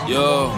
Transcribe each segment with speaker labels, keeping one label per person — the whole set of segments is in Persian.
Speaker 1: یا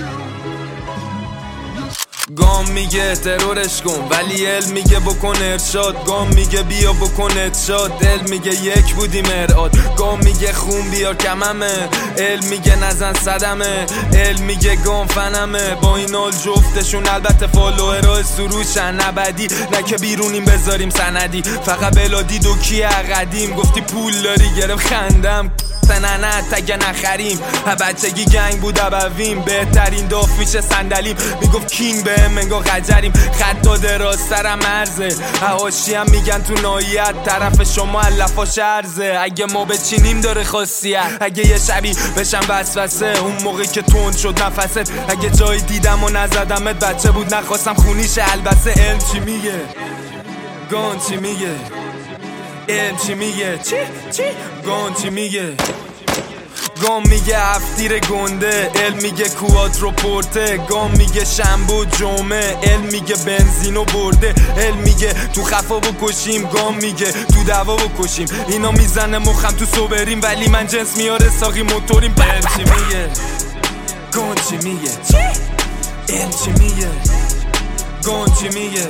Speaker 1: گام میگه ترورش کن ولی علم میگه بکن ارشاد. گام میگه بیا بکن ارشاد. دل میگه یک بودی مرآت. گام میگه خون بیار کممه. علم میگه نزن صدمه. علم میگه گام فنمه. با این حال جفتشون البته فالوورای سروشن ابدی. نه که بیرونیم بذاریم سندی. فقط بلادی دو کی قدیم. گفتی پول داری گرفت خندم نه تگه نخریم. بچگی گنگ بود ابویم. بهترین داف میشه صندلیم. میگفت کینگ به منگا قجریم. خطا دراسترم مرزه. هواشی هم میگن تو نایت. طرف شما علفا شرزه. اگه ما بچینیم داره خاصیت. اگه یه شبی بشم وسوسه اون موقعی که تند شد نفست. اگه جایی دیدم و نزدمت بچه بود نخواستم خونیش البسه. علم چی میگه؟ گان چی میگه؟ علم چی میگه؟ چی؟ گان چی میگه؟ گام میگه هفتیر گنده. علم میگه کوادروپورته. گام میگه شنبه و جمعه. علم میگه بنزینو برده. علم میگه تو خفا بکشیم. گام میگه تو دوا بکشیم. اینا میزنه مخم تو صبریم ولی من جنس میاره ساقی موتوریم. علم چی میگه؟ گان چی میگه؟ علم چی میگه؟ گان چی میگه؟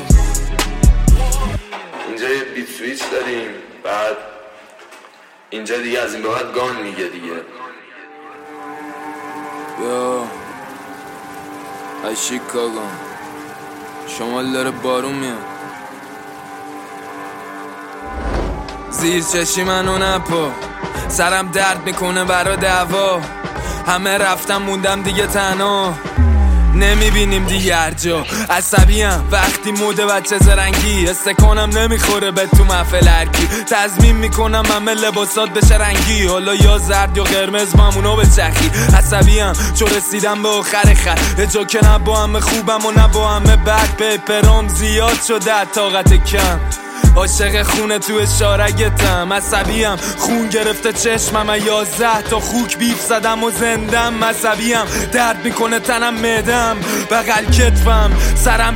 Speaker 2: اینجا یه بیت سویچ داریم. بعد اینجا دیگه از این به بعد گان میگه دیگه.
Speaker 1: یا ای شیکاگو شمال داره بارون میاد. زیر چشی منو نپا. سرم درد میکنه برا دعوا. همه رفتم موندم دیگه تنها. نمیبینیم دیگه هر جا. عصبیم وقتی موده بچه زرنگی. استکانم نمیخوره به تو محفل هرکی. تضمین میکنم همه لباسات بشه رنگی. حالا یا زرد یا قرمز مامونو به چخی. عصبیم چون رسیدم به آخر خط. یه جا که نه با همه خوبم و نه با همه بد. پیپرام زیاد شده طاقت کم. عاشق خونه تو اشارگتم. عصبیم خون گرفته چشمم. 11 تا خوک بیف زدم و زندم. عصبیم درد میکنه تنم معدم بغل کتفم سرم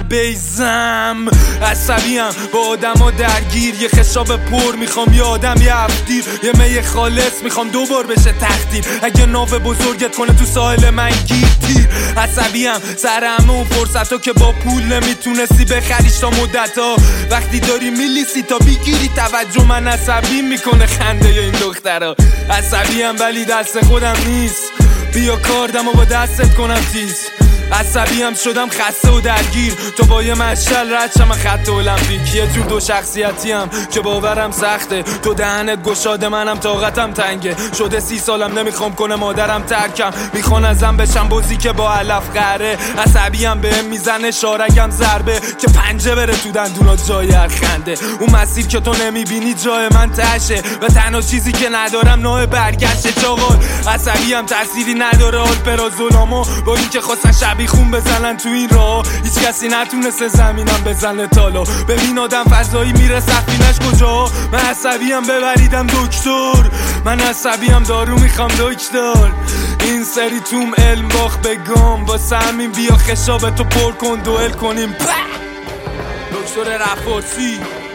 Speaker 1: بیزم. عصبیم با آدم ها درگیر. یه خشاب پر میخوام یه آدم یه هفتیر. یه می خالص میخوام دوبار بشه تقدیر. اگه ناو بزرگت کنه تو ساحل من گیر تیر. عصبیم سر همه اون فرصت که با پول نمیتونستی بخریش تا مدت ها. وقتی داری میلیسی تا بگیری توجه من عصبی میکنه خنده این دخترها. عصبیم ولی دست خودم نیست. بیا کاردم و با دستت کنم تیز. عصبیم شدم خسته و درگیر. تو با یه مشعل رد شم خط المپیک. یه جور دو شخصیتیم که باورم سخته. تو دهنت گشاده منم طاقتم تنگه. شده 30 سالم نمیخوام کنه مادرم ترکم. میخوان ازم بشم بازی که با علف قهره. عصبیم بهم میزنه شارگم ضربه که پنجه بره تو دندونا جای هر خنده. اون مسیر که تو نمیبینی جای من تشه. و تنها چیزی که ندارم نوع برگشته چاقال. عصبیم تأثیری نداره آلپرازولامو. با این که خواستن شبیه خون بزنن تو این راه. هیچ کسی نتونسته زمینم بزنه تالا. ببین آدم فضایی میره سفینش کجا. من عصبیم ببریدم دکتر. من عصبیم دارو میخوام دکتر. این سری توم علم باخ بگم. واسه همین بیا خشابتو پر کن دوئل کنیم. دکتر رفاسی